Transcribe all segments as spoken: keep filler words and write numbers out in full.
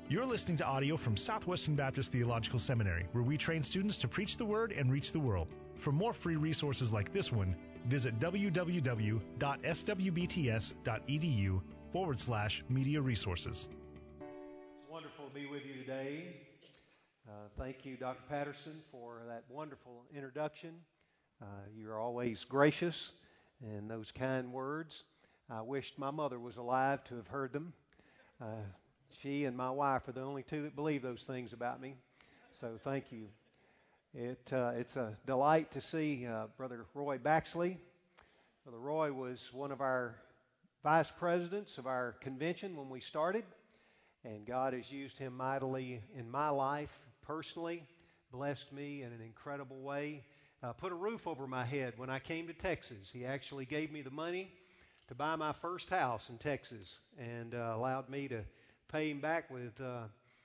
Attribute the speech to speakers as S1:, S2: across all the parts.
S1: You're listening to audio from Southwestern Baptist Theological Seminary, where we train students to preach the Word and reach the world. For more free resources like this one, visit www.swbts.edu forward slash media resources.
S2: It's wonderful to be with you today. Uh, thank you, Doctor Patterson, for that wonderful introduction. Uh, you're always gracious in those kind words. I wished my mother was alive to have heard them. Uh, She and my wife are the only two that believe those things about me. So thank you. It uh, it's a delight to see uh, Brother Roy Baxley. Brother Roy was one of our vice presidents of our convention when we started, and God has used him mightily in my life personally, blessed me in an incredible way, uh, put a roof over my head when I came to Texas. He actually gave me the money to buy my first house in Texas and uh, allowed me to pay him back with uh,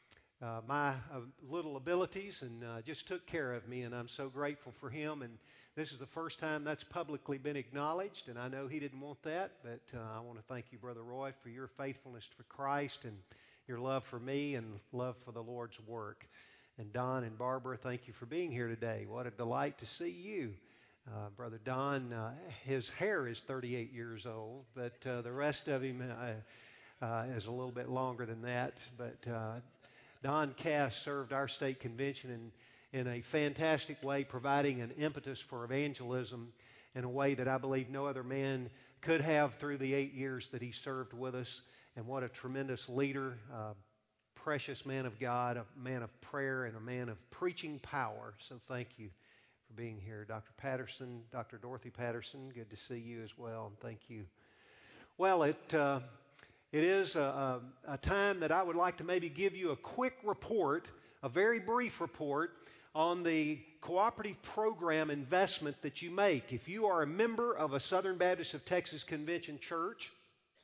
S2: uh, my uh, little abilities, and uh, just took care of me, and I'm so grateful for him. And this is the first time that's publicly been acknowledged, and I know he didn't want that, but uh, I want to thank you, Brother Roy, for your faithfulness for Christ and your love for me and love for the Lord's work. And Don and Barbara, thank you for being here today. What a delight to see you. Uh, Brother Don, uh, his hair is thirty-eight years old, but uh, the rest of him uh, Uh, is a little bit longer than that, but uh, Don Cass served our state convention in, in a fantastic way, providing an impetus for evangelism in a way that I believe no other man could have through the eight years that he served with us. And what a tremendous leader, uh, precious man of God, a man of prayer, and a man of preaching power. So thank you for being here. Doctor Patterson, Doctor Dorothy Patterson, good to see you as well, and thank you. Well, it... Uh, It is a, a, a time that I would like to maybe give you a quick report, a very brief report on the cooperative program investment that you make. If you are a member of a Southern Baptist of Texas Convention church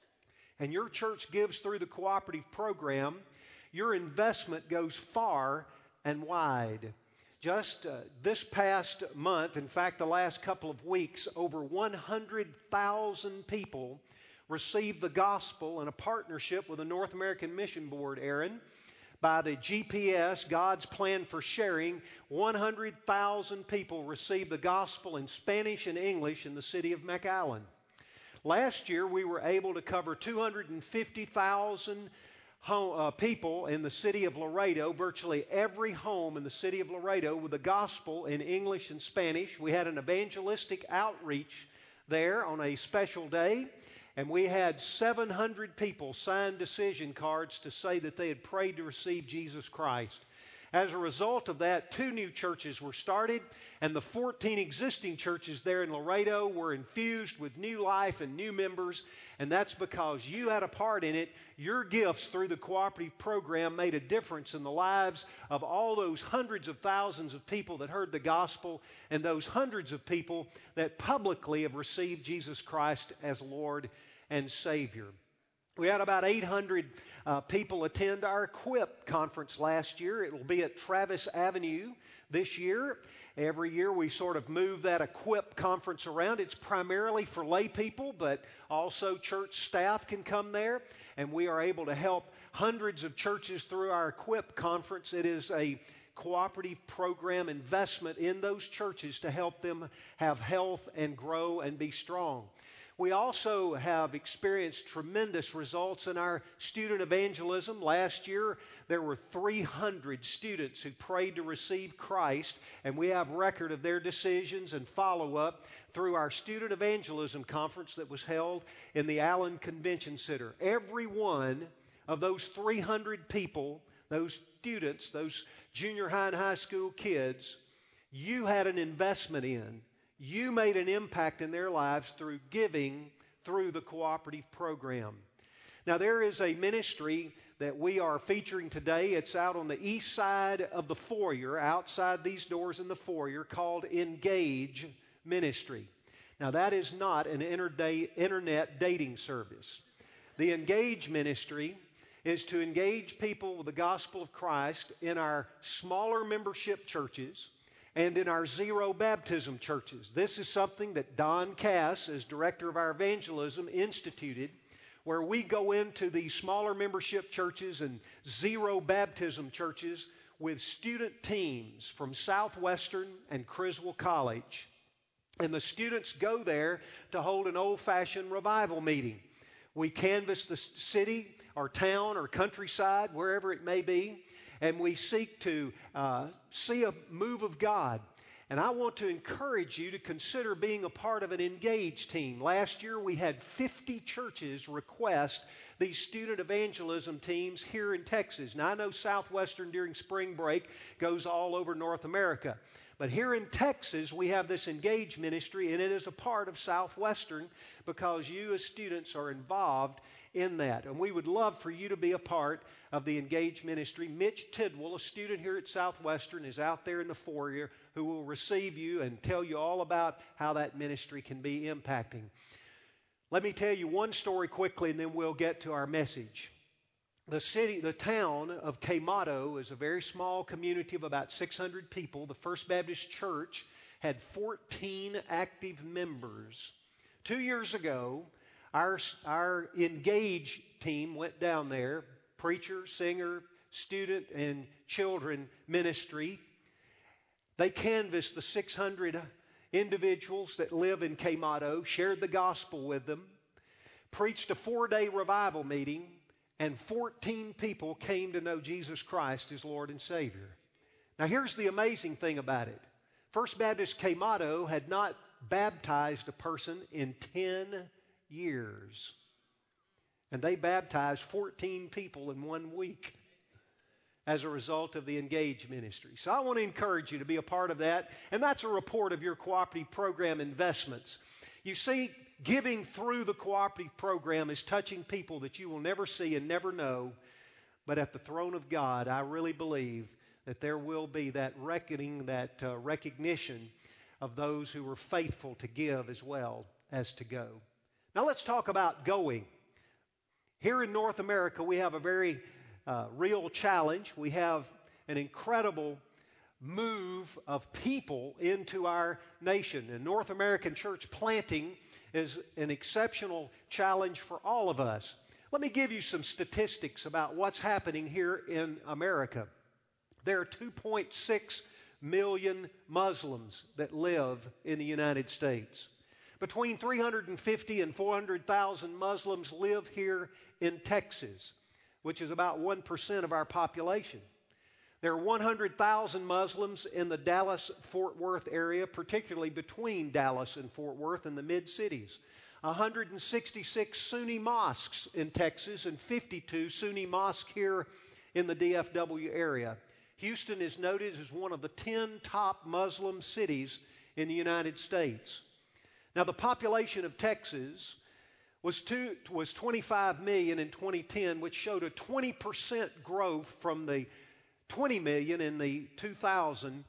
S2: and your church gives through the cooperative program, your investment goes far and wide. Just uh, this past month, in fact, the last couple of weeks, over one hundred thousand people received the gospel in a partnership with the North American Mission Board, Aaron, by the G P S, God's Plan for Sharing. one hundred thousand people received the gospel in Spanish and English in the city of McAllen. Last year, we were able to cover two hundred fifty thousand home, uh, people in the city of Laredo, virtually every home in the city of Laredo, with the gospel in English and Spanish. We had an evangelistic outreach there on a special day. And we had seven hundred people sign decision cards to say that they had prayed to receive Jesus Christ. As a result of that, two new churches were started, and the fourteen existing churches there in Laredo were infused with new life and new members, and that's because you had a part in it. Your gifts through the cooperative program made a difference in the lives of all those hundreds of thousands of people that heard the gospel, and those hundreds of people that publicly have received Jesus Christ as Lord and Savior. We had about eight hundred uh, people attend our Equip conference last year. It will be at Travis Avenue this year. Every year we sort of move that Equip conference around. It's primarily for lay people, but also church staff can come there, and we are able to help hundreds of churches through our Equip conference. It is a cooperative program investment in those churches to help them have health and grow and be strong. We also have experienced tremendous results in our student evangelism. Last year, there were three hundred students who prayed to receive Christ, and we have record of their decisions and follow-up through our student evangelism conference that was held in the Allen Convention Center. Every one of those three hundred people, those students, those junior high and high school kids, you had an investment in. You made an impact in their lives through giving through the cooperative program. Now, there is a ministry that we are featuring today. It's out on the east side of the foyer, outside these doors in the foyer, called Engage Ministry. Now, that is not an internet dating service. The Engage Ministry is to engage people with the gospel of Christ in our smaller membership churches and in our zero baptism churches. This is something that Don Cass, as director of our evangelism, instituted where we go into these smaller membership churches and zero baptism churches with student teams from Southwestern and Criswell College. And the students go there to hold an old-fashioned revival meeting. We canvass the city or town or countryside, wherever it may be, and we seek to uh, see a move of God. And I want to encourage you to consider being a part of an engaged team. Last year we had fifty churches request these student evangelism teams here in Texas. Now I know Southwestern during spring break goes all over North America. But here in Texas we have this engaged ministry, and it is a part of Southwestern because you as students are involved in that. And we would love for you to be a part of the engaged ministry. Mitch Tidwell, a student here at Southwestern, is out there in the foyer who will receive you and tell you all about how that ministry can be impacting. Let me tell you one story quickly, and then we'll get to our message. The city, the town of Quemado is a very small community of about six hundred people. The First Baptist Church had fourteen active members. Two years ago, our, our engaged team went down there, preacher, singer, student, and children ministry. They canvassed the six hundred individuals that live in Quemado, shared the gospel with them, preached a four-day revival meeting, and fourteen people came to know Jesus Christ as Lord and Savior. Now here's the amazing thing about it. First Baptist Quemado had not baptized a person in ten years. And they baptized fourteen people in one week as a result of the Engage ministry. So I want to encourage you to be a part of that. And that's a report of your cooperative program investments. You see, giving through the cooperative program is touching people that you will never see and never know. But at the throne of God, I really believe that there will be that reckoning, that uh, recognition of those who were faithful to give as well as to go. Now let's talk about going. Here in North America, we have a very uh, real challenge. We have an incredible move of people into our nation. And North American church planting is an exceptional challenge for all of us. Let me give you some statistics about what's happening here in America. There are two point six million Muslims that live in the United States. Between three hundred fifty and four hundred thousand Muslims live here in Texas, which is about one percent of our population. There are one hundred thousand Muslims in the Dallas-Fort Worth area, particularly between Dallas and Fort Worth in the mid-cities. one hundred sixty-six Sunni mosques in Texas and fifty-two Sunni mosques here in the D F W area. Houston is noted as one of the ten top Muslim cities in the United States. Now, the population of Texas was, two, was twenty-five million in twenty ten, which showed a twenty percent growth from the twenty million in the two thousand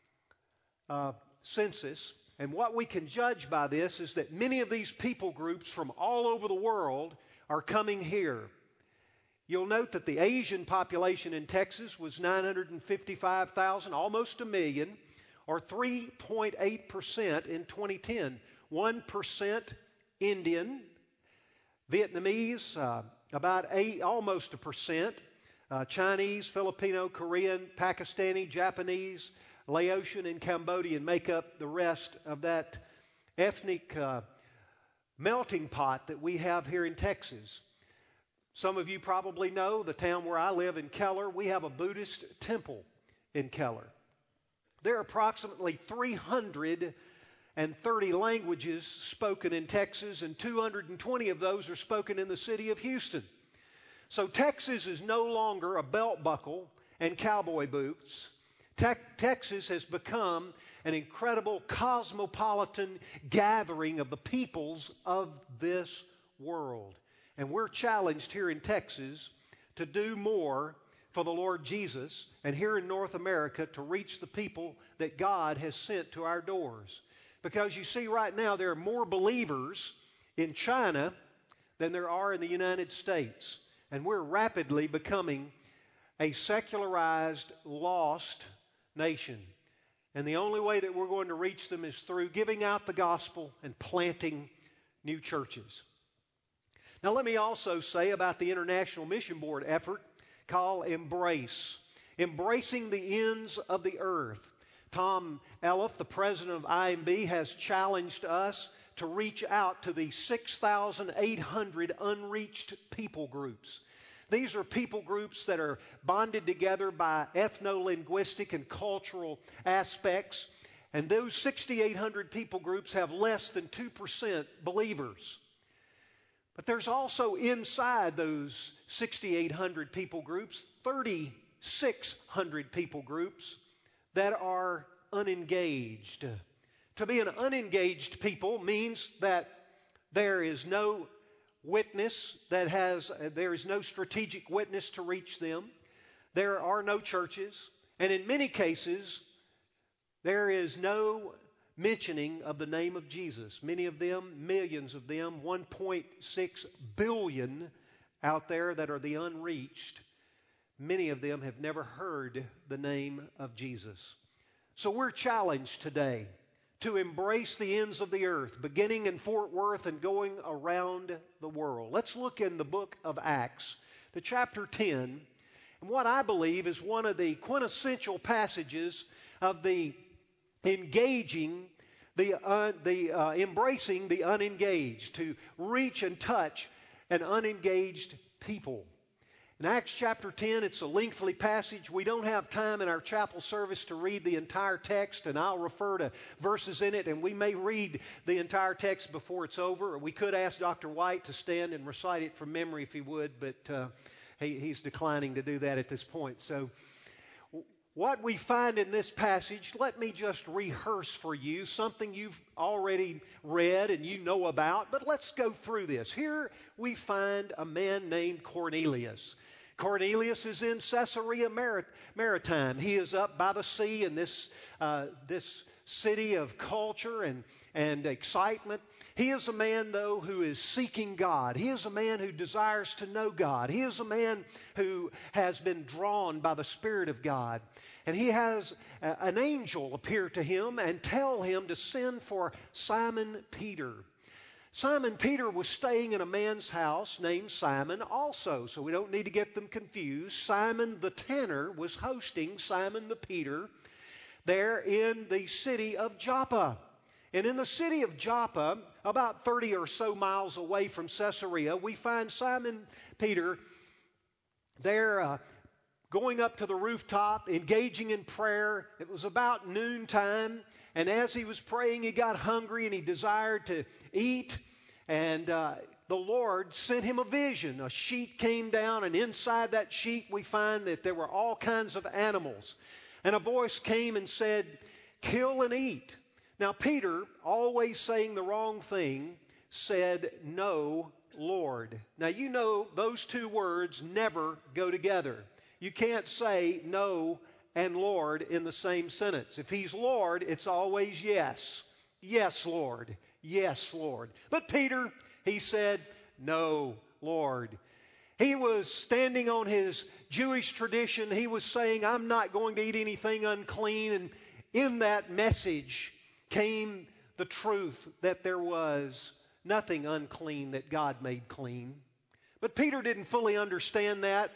S2: uh, census. And what we can judge by this is that many of these people groups from all over the world are coming here. You'll note that the Asian population in Texas was nine hundred fifty-five thousand, almost a million, or three point eight percent in twenty ten. one percent Indian, Vietnamese, uh, about eight, almost a percent, uh, Chinese, Filipino, Korean, Pakistani, Japanese, Laotian, and Cambodian make up the rest of that ethnic uh, melting pot that we have here in Texas. Some of you probably know the town where I live in Keller, we have a Buddhist temple in Keller. There are approximately three hundred thirty languages spoken in Texas, and two hundred twenty of those are spoken in the city of Houston. So Texas is no longer a belt buckle and cowboy boots. Te- Texas has become an incredible cosmopolitan gathering of the peoples of this world. And we're challenged here in Texas to do more for the Lord Jesus, and here in North America to reach the people that God has sent to our doors. Because you see, right now there are more believers in China than there are in the United States. And we're rapidly becoming a secularized, lost nation. And the only way that we're going to reach them is through giving out the gospel and planting new churches. Now, let me also say about the International Mission Board effort called Embrace. Embracing the ends of the earth. Tom Elliff, the president of I M B, has challenged us to reach out to the six thousand eight hundred unreached people groups. These are people groups that are bonded together by ethno-linguistic and cultural aspects. And those six thousand eight hundred people groups have less than two percent believers. But there's also inside those six thousand eight hundred people groups, three thousand six hundred people groups that are unengaged. To be an unengaged people means that there is no witness that has, there is no strategic witness to reach them. There are no churches. And in many cases, there is no mentioning of the name of Jesus. Many of them, millions of them, one point six billion out there that are the unreached. Many of them have never heard the name of Jesus. So we're challenged today to embrace the ends of the earth, beginning in Fort Worth and going around the world. Let's look in the book of Acts, to chapter ten, and what I believe is one of the quintessential passages of the engaging, the, uh, the uh, embracing the unengaged, to reach and touch an unengaged people. In Acts chapter ten, it's a lengthy passage. We don't have time in our chapel service to read the entire text, and I'll refer to verses in it, and we may read the entire text before it's over. Or we could ask Doctor White to stand and recite it from memory if he would, but uh, he, he's declining to do that at this point. So what we find in this passage, let me just rehearse for you something you've already read and you know about, but let's go through this. Here we find a man named Cornelius. Cornelius is in Caesarea Maritime. He is up by the sea in this uh, this city of culture and, and excitement. He is a man, though, who is seeking God. He is a man who desires to know God. He is a man who has been drawn by the Spirit of God. And he has a, an angel appear to him and tell him to send for Simon Peter. Simon Peter was staying in a man's house named Simon also, so we don't need to get them confused. Simon the tanner was hosting Simon the Peter there in the city of Joppa. And in the city of Joppa, about thirty or so miles away from Caesarea, we find Simon Peter there uh, going up to the rooftop, engaging in prayer. It was about noontime, and as he was praying, he got hungry and he desired to eat. And uh, the Lord sent him a vision. A sheet came down, and inside that sheet we find that there were all kinds of animals. And a voice came and said, "Kill and eat." Now Peter, always saying the wrong thing, said, "No, Lord." Now you know those two words never go together. You can't say no and Lord in the same sentence. If he's Lord, it's always yes. Yes, Lord. Yes, Lord. But Peter, he said, "No, Lord." He was standing on his Jewish tradition. He was saying, "I'm not going to eat anything unclean." And in that message came the truth that there was nothing unclean that God made clean. But Peter didn't fully understand that.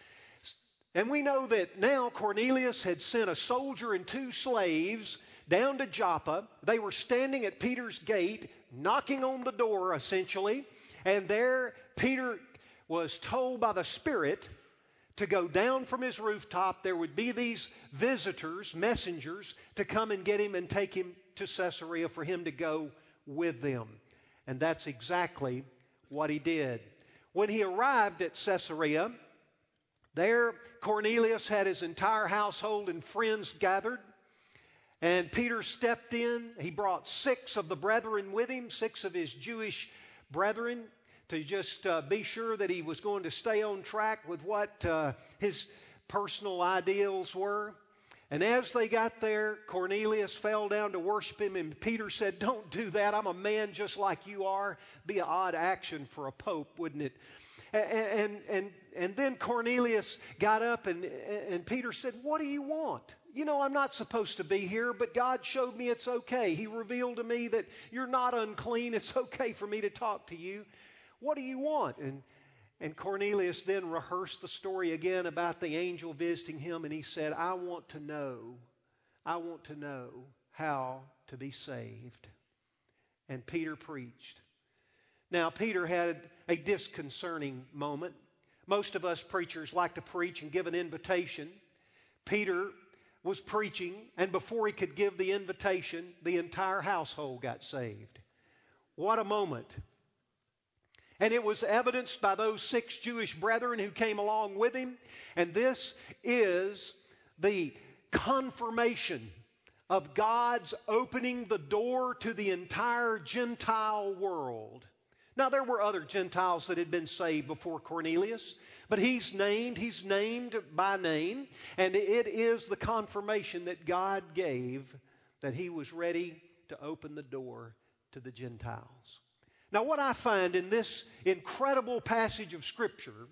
S2: And we know that now Cornelius had sent a soldier and two slaves down to Joppa. They were standing at Peter's gate, knocking on the door, essentially. And there Peter was told by the Spirit to go down from his rooftop. There would be these visitors, messengers, to come and get him and take him to Caesarea for him to go with them. And that's exactly what he did. When he arrived at Caesarea, there Cornelius had his entire household and friends gathered. And Peter stepped in. He brought six of the brethren with him, six of his Jewish brethren, to just uh, be sure that he was going to stay on track with what uh, his personal ideals were. And as they got there, Cornelius fell down to worship him, and Peter said, "Don't do that. I'm a man just like you are." Be an odd action for a pope, wouldn't it? And and and, and then Cornelius got up, and, and Peter said, "What do you want? You know, I'm not supposed to be here, but God showed me it's okay. He revealed to me that you're not unclean. It's okay for me to talk to you." What do you want? And, and Cornelius then rehearsed the story again about the angel visiting him, and he said, I want to know, I want to know how to be saved. And Peter preached. Now, Peter had a disconcerting moment. Most of us preachers like to preach and give an invitation. Peter was preaching, and before he could give the invitation, the entire household got saved. What a moment. And it was evidenced by those six Jewish brethren who came along with him. And this is the confirmation of God's opening the door to the entire Gentile world. Now, there were other Gentiles that had been saved before Cornelius, but he's named, he's named by name, and it is the confirmation that God gave that he was ready to open the door to the Gentiles. Now, what I find in this incredible passage of Scripture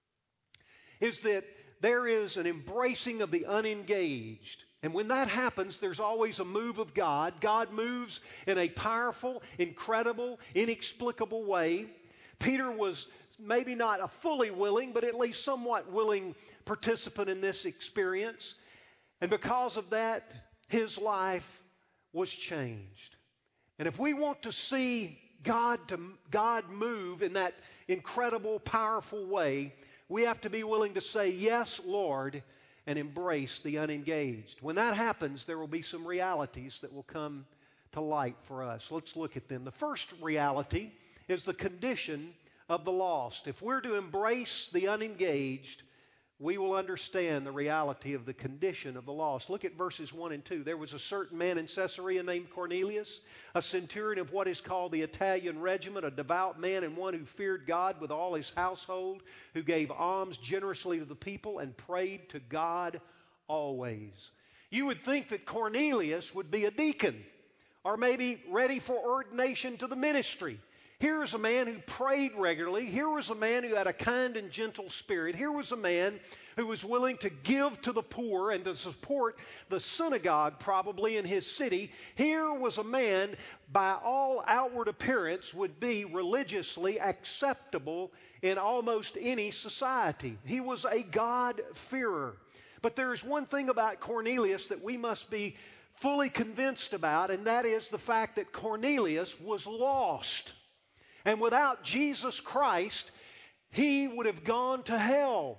S2: is that there is an embracing of the unengaged. And when that happens, there's always a move of God. God moves in a powerful, incredible, inexplicable way. Peter was maybe not a fully willing, but at least somewhat willing participant in this experience. And because of that, his life was changed. And if we want to see God to God move in that incredible, powerful way, we have to be willing to say, yes, Lord, and embrace the unengaged. When that happens, there will be some realities that will come to light for us. Let's look at them. The first reality is the condition of the lost. If we're to embrace the unengaged, we will understand the reality of the condition of the lost. Look at verses one and two. There was a certain man in Caesarea named Cornelius, a centurion of what is called the Italian regiment, a devout man and one who feared God with all his household, who gave alms generously to the people and prayed to God always. You would think that Cornelius would be a deacon or maybe ready for ordination to the ministry. Here was a man who prayed regularly. Here was a man who had a kind and gentle spirit. Here was a man who was willing to give to the poor and to support the synagogue probably in his city. Here was a man, by all outward appearance, would be religiously acceptable in almost any society. He was a God-fearer. But there is one thing about Cornelius that we must be fully convinced about, and that is the fact that Cornelius was lost. And without Jesus Christ, he would have gone to hell.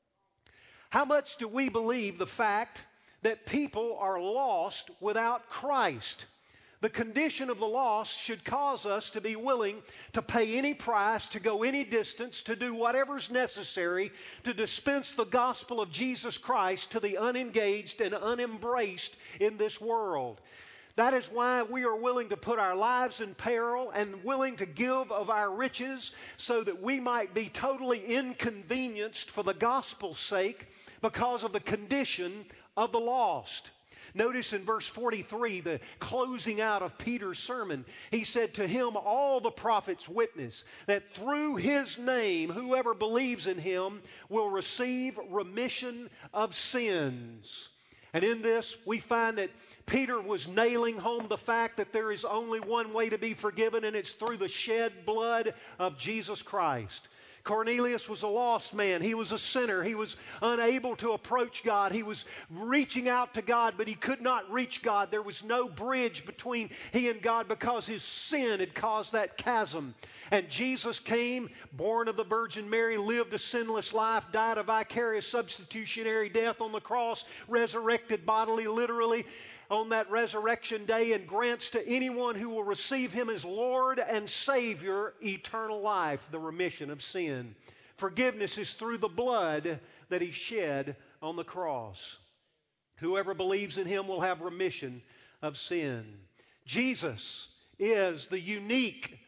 S2: How much do we believe the fact that people are lost without Christ? The condition of the lost should cause us to be willing to pay any price, to go any distance, to do whatever's necessary to dispense the gospel of Jesus Christ to the unengaged and unembraced in this world. That is why we are willing to put our lives in peril and willing to give of our riches so that we might be totally inconvenienced for the gospel's sake because of the condition of the lost. Notice in verse forty-three, the closing out of Peter's sermon, he said, to him all the prophets witness that through his name whoever believes in him will receive remission of sins. And in this, we find that Peter was nailing home the fact that there is only one way to be forgiven, and it's through the shed blood of Jesus Christ. Cornelius was a lost man. He was a sinner. He was unable to approach God. He was reaching out to God, but he could not reach God. There was no bridge between he and God because his sin had caused that chasm. And Jesus came, born of the Virgin Mary, lived a sinless life, died a vicarious substitutionary death on the cross, resurrected bodily, literally, on that resurrection day, and grants to anyone who will receive him as Lord and Savior eternal life, the remission of sin. Forgiveness is through the blood that he shed on the cross. Whoever believes in him will have remission of sin. Jesus is the unique,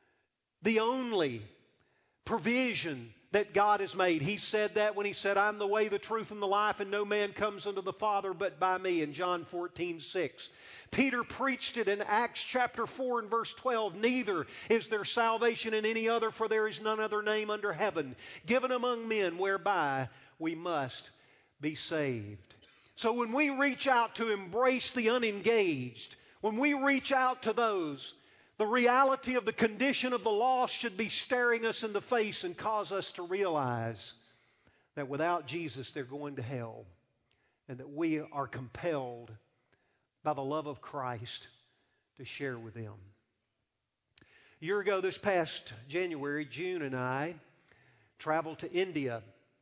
S2: the only provision that God has made. He said that when he said, I'm the way, the truth, and the life, and no man comes unto the Father but by me, in John fourteen six. Peter preached it in Acts chapter four and verse twelve. Neither is there salvation in any other, for there is none other name under heaven given among men whereby we must be saved. So when we reach out to embrace the unengaged, when we reach out to those The reality of the condition of the lost should be staring us in the face and cause us to realize that without Jesus they're going to hell, and that we are compelled by the love of Christ to share with them. A year ago this past January, June and I traveled to India.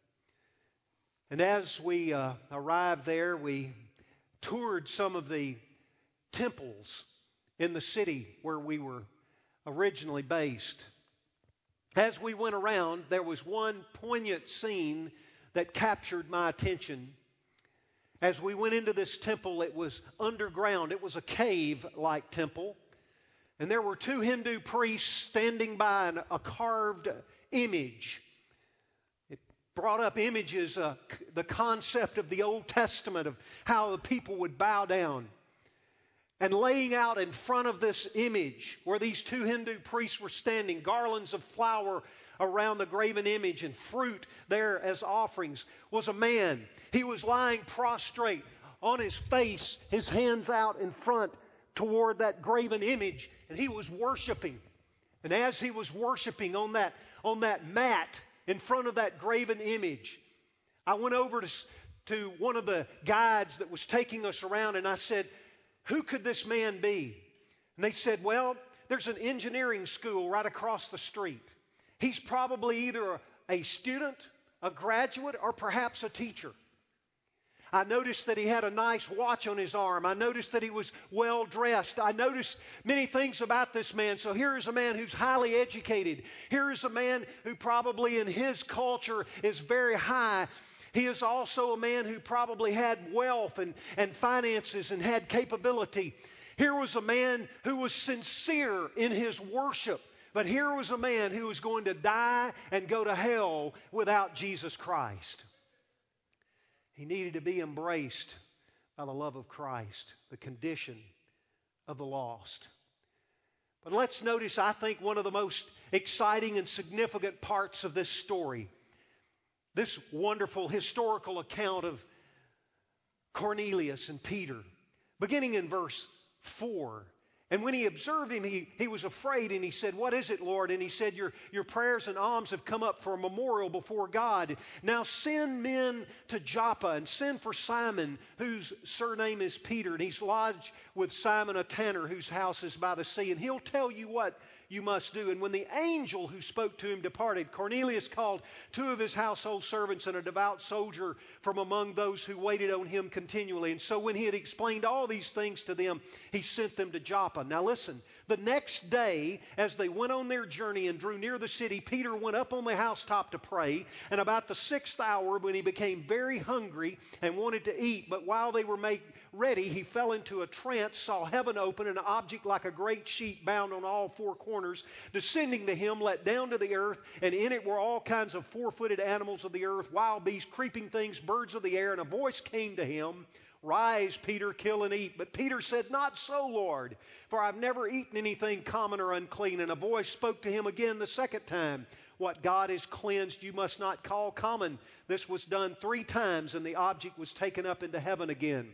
S2: And as we uh, arrived there, we toured some of the temples in the city where we were originally based. As we went around, there was one poignant scene that captured my attention. As we went into this temple, it was underground. It was a cave-like temple. And there were two Hindu priests standing by an, a carved image. It brought up images, uh, c- the concept of the Old Testament of how the people would bow down. And laying out in front of this image, where these two Hindu priests were standing, garlands of flower around the graven image and fruit there as offerings, was a man. He was lying prostrate on his face, his hands out in front toward that graven image, and he was worshiping. And as he was worshiping on that, on that mat in front of that graven image, I went over to, to one of the guides that was taking us around, and I said, "Who could this man be?" And they said, "Well, there's an engineering school right across the street. He's probably either a, a student, a graduate, or perhaps a teacher." I noticed that he had a nice watch on his arm. I noticed that he was well dressed. I noticed many things about this man. So here is a man who's highly educated. Here is a man who probably in his culture is very high. He is also a man who probably had wealth and, and finances and had capability. Here was a man who was sincere in his worship. But here was a man who was going to die and go to hell without Jesus Christ. He needed to be embraced by the love of Christ, the condition of the lost. But let's notice, I think, one of the most exciting and significant parts of this story. This wonderful historical account of Cornelius and Peter, beginning in verse four. And when he observed him, he, he was afraid, and he said, "What is it, Lord?" And he said, your, your prayers and alms have come up for a memorial before God. Now send men to Joppa, and send for Simon, whose surname is Peter. And he's lodged with Simon a tanner, whose house is by the sea. And he'll tell you what you must do." And when the angel who spoke to him departed, Cornelius called two of his household servants and a devout soldier from among those who waited on him continually. And so when he had explained all these things to them, he sent them to Joppa. Now listen, the next day, as they went on their journey and drew near the city, Peter went up on the housetop to pray. And about the sixth hour, when he became very hungry and wanted to eat, but while they were made ready, he fell into a trance, saw heaven open, and an object like a great sheet bound on all four corners, descending to him, let down to the earth, and in it were all kinds of four-footed animals of the earth, wild beasts, creeping things, birds of the air. And a voice came to him, "Rise, Peter, kill and eat." But Peter said, "Not so, Lord, for I've never eaten anything common or unclean." And a voice spoke to him again the second time, "What God has cleansed, you must not call common." This was done three times, and the object was taken up into heaven again.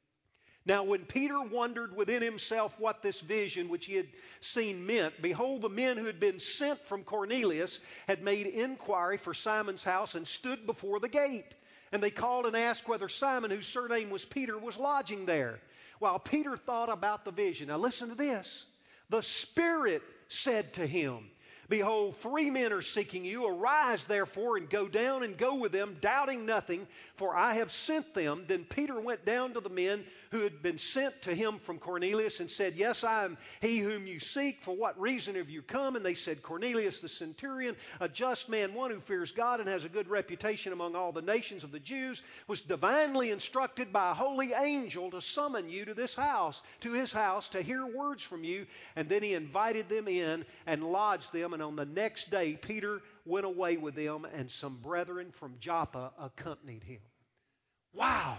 S2: Now when Peter wondered within himself what this vision which he had seen meant, behold, the men who had been sent from Cornelius had made inquiry for Simon's house and stood before the gate. And they called and asked whether Simon, whose surname was Peter, was lodging there. While Peter thought about the vision. Now listen to this. The Spirit said to him, "Behold, three men are seeking you. Arise, therefore, and go down and go with them, doubting nothing, for I have sent them." Then Peter went down to the men who had been sent to him from Cornelius and said, "Yes, I am he whom you seek. For what reason have you come?" And they said, "Cornelius the centurion, a just man, one who fears God and has a good reputation among all the nations of the Jews, was divinely instructed by a holy angel to summon you to this house, to his house, to hear words from you." And then he invited them in and lodged them. And on the next day, Peter went away with them, and some brethren from Joppa accompanied him. Wow!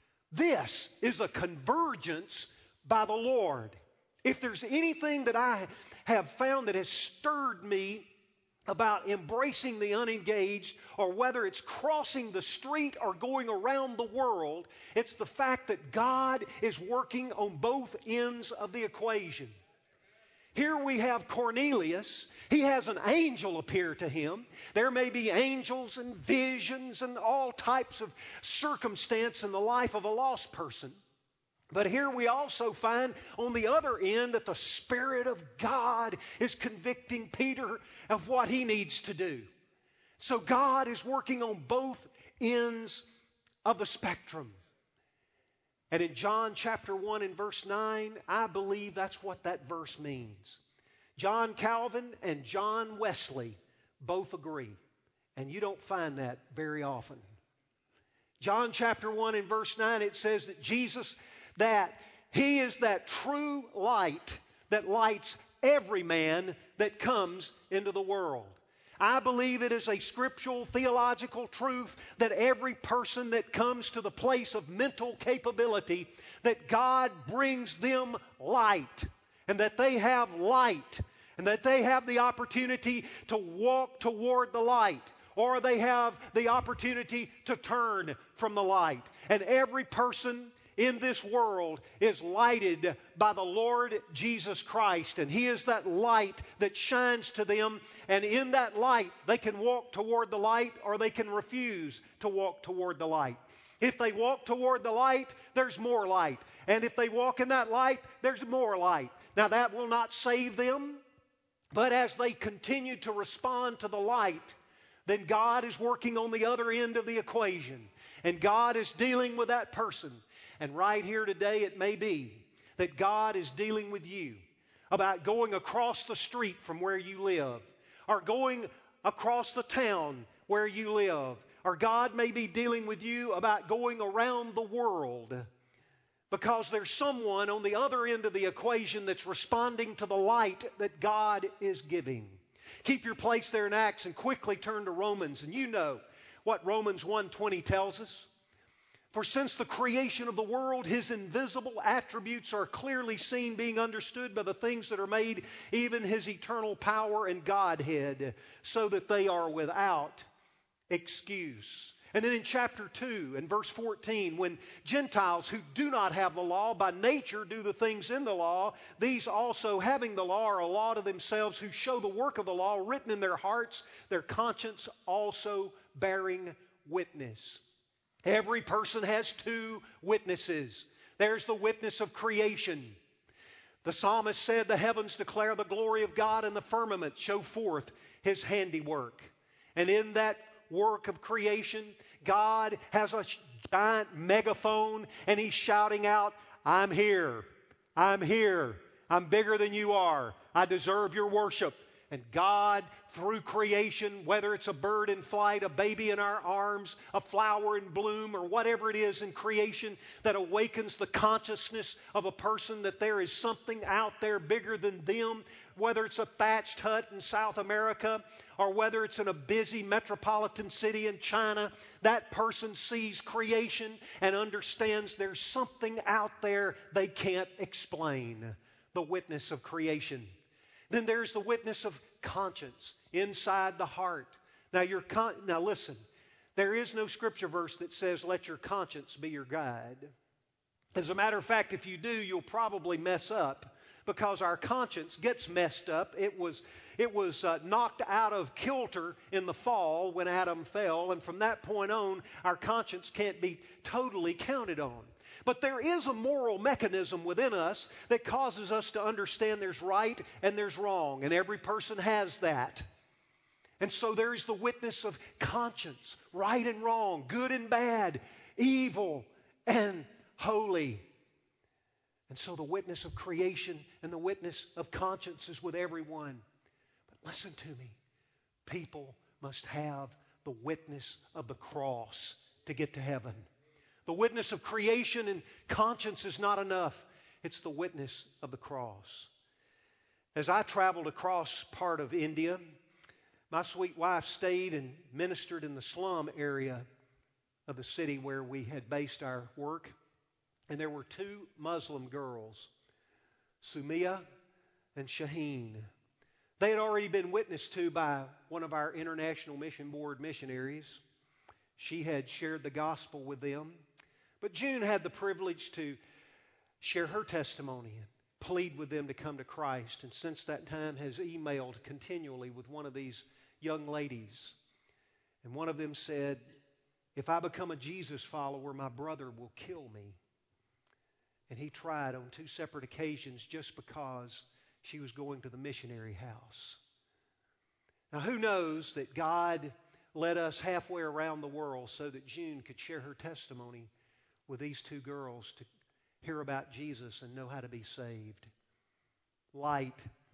S2: This is a convergence by the Lord. If there's anything that I have found that has stirred me about embracing the unengaged, or whether it's crossing the street or going around the world, it's the fact that God is working on both ends of the equation. Here we have Cornelius. He has an angel appear to him. There may be angels and visions and all types of circumstance in the life of a lost person. But here we also find on the other end that the Spirit of God is convicting Peter of what he needs to do. So God is working on both ends of the spectrum. And in John chapter one and verse nine, I believe that's what that verse means. John Calvin and John Wesley both agree. And you don't find that very often. John chapter one and verse nine, it says that Jesus, that He is that true light that lights every man that comes into the world. I believe it is a scriptural, theological truth that every person that comes to the place of mental capability, that God brings them light, and that they have light, and that they have the opportunity to walk toward the light, or they have the opportunity to turn from the light. And every person in this world is lighted by the Lord Jesus Christ, and He is that light that shines to them, and in that light they can walk toward the light or they can refuse to walk toward the light. If they walk toward the light, there's more light, and if they walk in that light, there's more light. Now that will not save them, but as they continue to respond to the light, then God is working on the other end of the equation, and God is dealing with that person. And right here today it may be that God is dealing with you about going across the street from where you live, or going across the town where you live, or God may be dealing with you about going around the world, because there's someone on the other end of the equation that's responding to the light that God is giving. Keep your place there in Acts and quickly turn to Romans, and you know what Romans one twenty tells us. For since the creation of the world, His invisible attributes are clearly seen, being understood by the things that are made, even His eternal power and Godhead, so that they are without excuse. And then in chapter two and verse fourteen, when Gentiles who do not have the law by nature do the things in the law, these also having the law are a law to themselves, who show the work of the law written in their hearts, their conscience also bearing witness. Every person has two witnesses. There's the witness of creation. The psalmist said, the heavens declare the glory of God, and the firmament show forth His handiwork. And in that work of creation, God has a giant megaphone, and He's shouting out, I'm here, I'm here, I'm bigger than you are, I deserve your worship. And God, through creation, whether it's a bird in flight, a baby in our arms, a flower in bloom, or whatever it is in creation that awakens the consciousness of a person that there is something out there bigger than them, whether it's a thatched hut in South America or whether it's in a busy metropolitan city in China, that person sees creation and understands there's something out there they can't explain. The witness of creation. Then there's the witness of conscience inside the heart. Now, your con- now listen, there is no scripture verse that says, let your conscience be your guide. As a matter of fact, if you do, you'll probably mess up, because our conscience gets messed up. It was, it was uh, knocked out of kilter in the fall when Adam fell, and from that point on, our conscience can't be totally counted on. But there is a moral mechanism within us that causes us to understand there's right and there's wrong, and every person has that. And so there is the witness of conscience, right and wrong, good and bad, evil and holy. And so the witness of creation and the witness of conscience is with everyone. But listen to me, people must have the witness of the cross to get to heaven. The witness of creation and conscience is not enough. It's the witness of the cross. As I traveled across part of India, my sweet wife stayed and ministered in the slum area of the city where we had based our work. And there were two Muslim girls, Sumia and Shaheen. They had already been witnessed to by one of our International Mission Board missionaries. She had shared the gospel with them. But June had the privilege to share her testimony. plead with them to come to Christ, and since that time has emailed continually with one of these young ladies. And one of them said, if I become a Jesus follower, my brother will kill me. And he tried on two separate occasions just because she was going to the missionary house. Now, who knows that God led us halfway around the world so that June could share her testimony with these two girls to hear about Jesus and know how to be saved. Light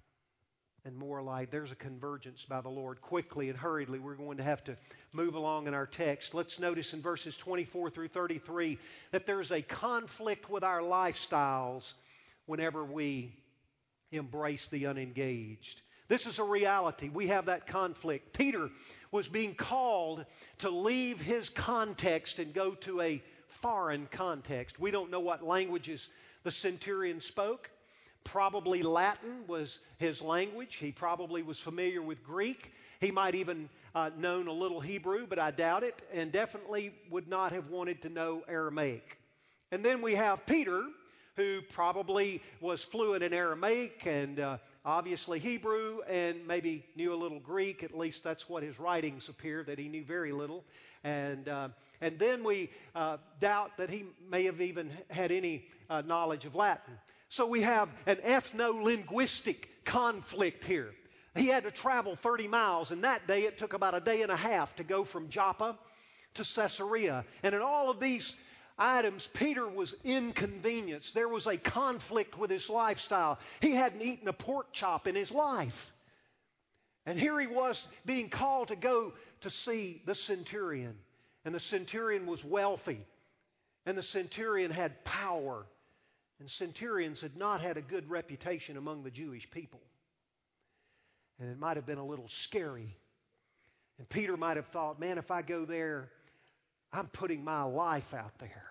S2: and more light. There's a convergence by the Lord. Quickly and hurriedly, we're going to have to move along in our text. Let's notice in verses twenty-four through thirty-three that there's a conflict with our lifestyles whenever we embrace the unengaged. This is a reality. We have that conflict. Peter was being called to leave his context and go to a foreign context. We don't know what languages the centurion spoke. Probably Latin was his language. He probably was familiar with Greek. He might even uh, known a little Hebrew, but I doubt it, and definitely would not have wanted to know Aramaic. And then we have Peter, who probably was fluent in Aramaic and uh, obviously Hebrew, and maybe knew a little Greek. At least that's what his writings appear, that he knew very little. And uh, and then we uh, doubt that he may have even had any uh, knowledge of Latin. So we have an ethno-linguistic conflict here. He had to travel thirty miles, and that day it took about a day and a half to go from Joppa to Caesarea. And in all of these items, Peter was inconvenienced. There was a conflict with his lifestyle. He hadn't eaten a pork chop in his life. And here he was being called to go to see the centurion. And the centurion was wealthy. And the centurion had power. And centurions had not had a good reputation among the Jewish people. And it might have been a little scary. And Peter might have thought, man, if I go there, I'm putting my life out there.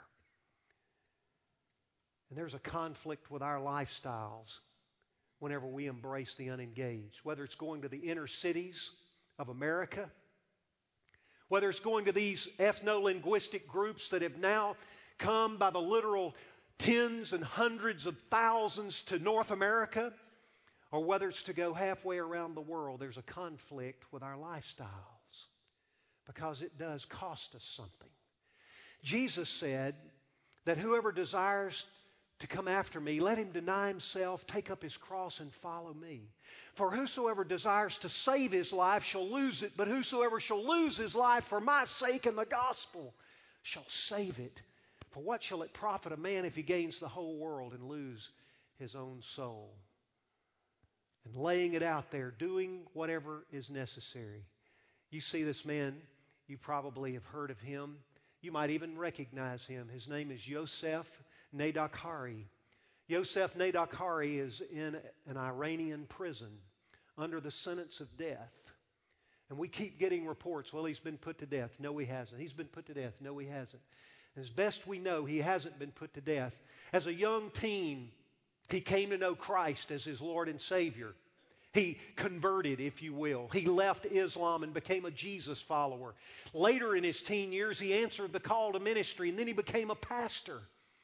S2: And there's a conflict with our lifestyles whenever we embrace the unengaged. Whether it's going to the inner cities of America, whether it's going to these ethno-linguistic groups that have now come by the literal tens and hundreds of thousands to North America, or whether it's to go halfway around the world, there's a conflict with our lifestyles because it does cost us something. Jesus said that whoever desires to come after me, let him deny himself, take up his cross, and follow me. For whosoever desires to save his life shall lose it, but whosoever shall lose his life for my sake and the gospel shall save it. For what shall it profit a man if he gains the whole world and lose his own soul? And laying it out there, doing whatever is necessary. You see this man, you probably have heard of him. You might even recognize him. His name is Yosef Nedakhari. Yosef Nedakhari is in an Iranian prison under the sentence of death. And we keep getting reports, well, he's been put to death. No, he hasn't. He's been put to death. No, he hasn't. As best we know, he hasn't been put to death. As a young teen, he came to know Christ as his Lord and Savior. He converted, if you will. He left Islam and became a Jesus follower. Later in his teen years, he answered the call to ministry, and then he became a pastor.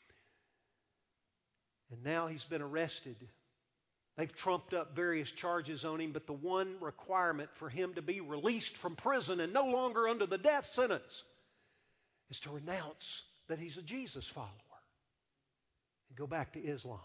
S2: And now he's been arrested. They've trumped up various charges on him, but the one requirement for him to be released from prison and no longer under the death sentence is to renounce that he's a Jesus follower and go back to Islam.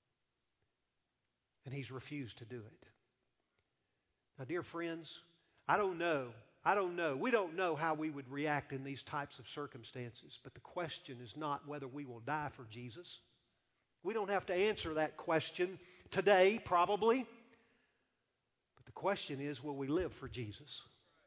S2: And he's refused to do it. Now, dear friends, I don't know. I don't know. We don't know how we would react in these types of circumstances. But the question is not whether we will die for Jesus. We don't have to answer that question today, probably. But the question is, will we live for Jesus?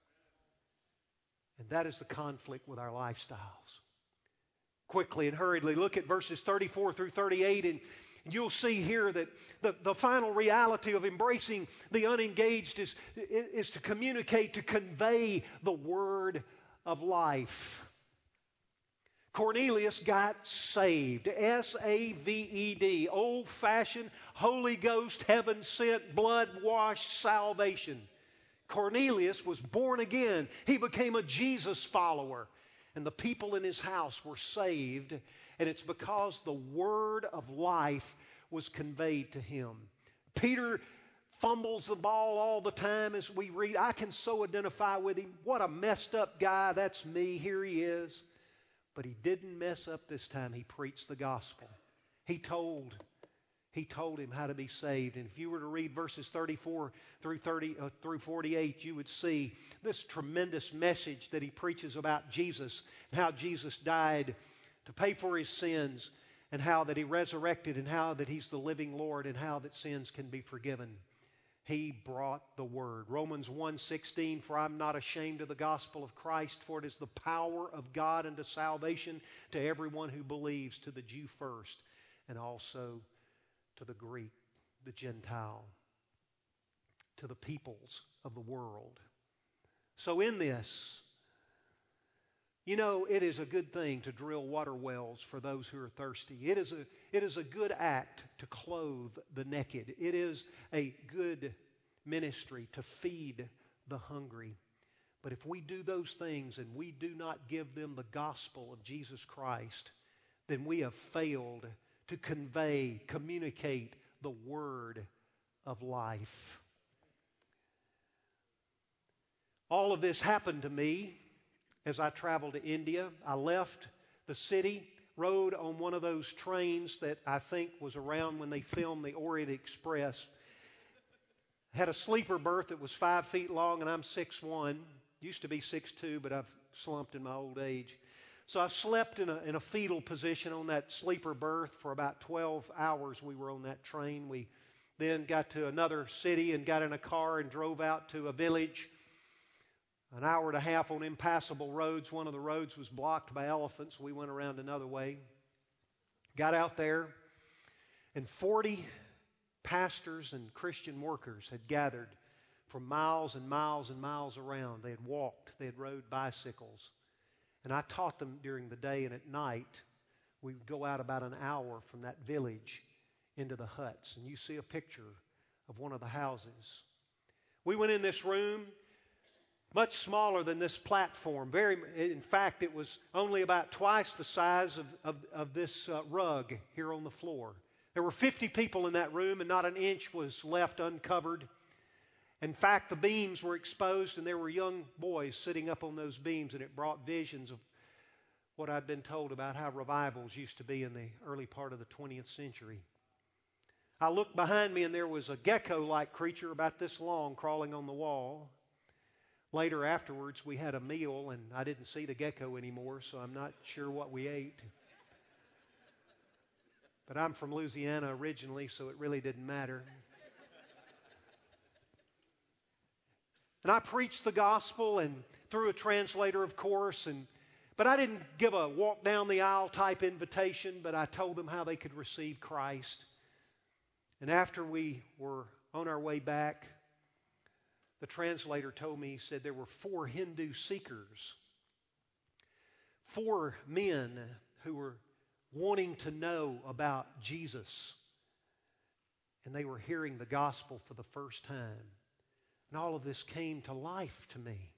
S2: And that is the conflict with our lifestyles. Quickly and hurriedly, look at verses thirty-four through thirty-eight, and you'll see here that the, the final reality of embracing the unengaged is, is to communicate, to convey the word of life. Cornelius got saved. S A V E D. Old-fashioned, Holy Ghost, heaven-sent, blood-washed salvation. Cornelius was born again. He became a Jesus follower. And the people in his house were saved. And it's because the word of life was conveyed to him. Peter fumbles the ball all the time as we read. I can so identify with him. What a messed up guy. That's me. Here he is. But he didn't mess up this time. He preached the gospel. He told, he told him how to be saved. And if you were to read verses thirty-four through thirty uh, through forty-eight, you would see this tremendous message that he preaches about Jesus and how Jesus died to pay for his sins, and how that he resurrected, and how that he's the living Lord, and how that sins can be forgiven. He brought the Word. Romans one sixteen, for I'm not ashamed of the gospel of Christ, for it is the power of God unto salvation to everyone who believes, to the Jew first, and also to the Greek, the Gentile, to the peoples of the world. So in this, you know, it is a good thing to drill water wells for those who are thirsty. It is a, it is a good act to clothe the naked. It is a good ministry to feed the hungry. But if we do those things and we do not give them the gospel of Jesus Christ, then we have failed to convey, communicate the word of life. All of this happened to me as I traveled to India. I left the city, rode on one of those trains that I think was around when they filmed the Orient Express. Had a sleeper berth that was five feet long, and I'm six one. Used to be six two, but I've slumped in my old age. So I slept in a, in a fetal position on that sleeper berth for about twelve hours. We were on that train. We then got to another city and got in a car and drove out to a village. An hour and a half on impassable roads. One of the roads was blocked by elephants. We went around another way. Got out there, and forty pastors and Christian workers had gathered from miles and miles and miles around. They had walked. They had rode bicycles. And I taught them during the day, and at night we would go out about an hour from that village into the huts. And you see a picture of one of the houses. We went in this room, much smaller than this platform. Very, in fact, it was only about twice the size of, of, of this uh, rug here on the floor. There were fifty people in that room, and not an inch was left uncovered. In fact, the beams were exposed, and there were young boys sitting up on those beams, and it brought visions of what I'd been told about how revivals used to be in the early part of the twentieth century. I looked behind me, and there was a gecko-like creature about this long crawling on the wall. Later afterwards, we had a meal, and I didn't see the gecko anymore, so I'm not sure what we ate. But I'm from Louisiana originally, so it really didn't matter. And I preached the gospel, and through a translator, of course, and but I didn't give a walk down the aisle type invitation, but I told them how they could receive Christ. And after we were on our way back, the translator told me, he said there were four Hindu seekers, four men who were wanting to know about Jesus. And they were hearing the gospel for the first time. And all of this came to life to me.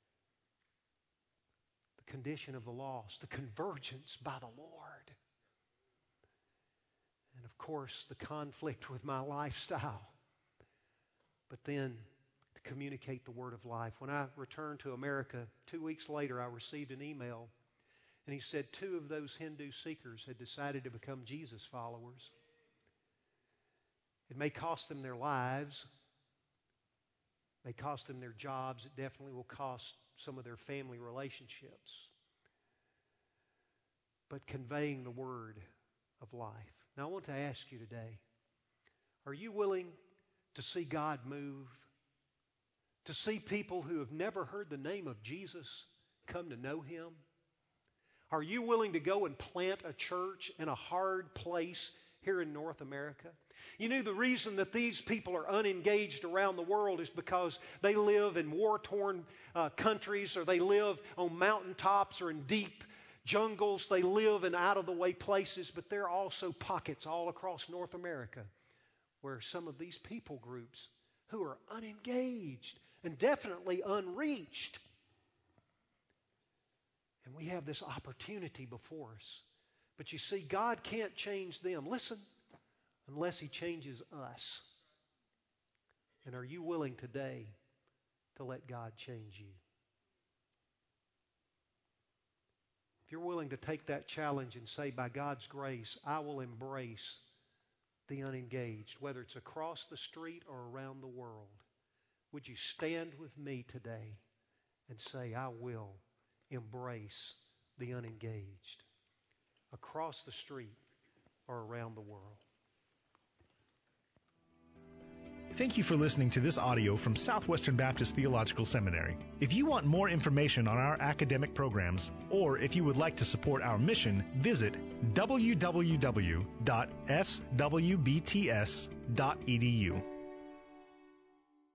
S2: The condition of the lost, the convergence by the Lord. And of course, the conflict with my lifestyle. But then to communicate the word of life. When I returned to America, two weeks later, I received an email. And he said two of those Hindu seekers had decided to become Jesus followers. It may cost them their lives. It may cost them their jobs. It definitely will cost some of their family relationships. But conveying the word of life. Now I want to ask you today, are you willing to see God move? To see people who have never heard the name of Jesus come to know Him? Are you willing to go and plant a church in a hard place here in North America? You know, the reason that these people are unengaged around the world is because they live in war-torn uh, countries, or they live on mountaintops or in deep jungles. They live in out-of-the-way places, but there are also pockets all across North America where some of these people groups who are unengaged and definitely unreached. And we have this opportunity before us. But you see, God can't change them. Listen, unless He changes us. And are you willing today to let God change you? If you're willing to take that challenge and say, by God's grace, I will embrace the unengaged, whether it's across the street or around the world, would you stand with me today and say, I will embrace the unengaged across the street or around the world?
S1: Thank you for listening to this audio from Southwestern Baptist Theological Seminary. If you want more information on our academic programs, or if you would like to support our mission, visit w w w dot s w b t s dot e d u.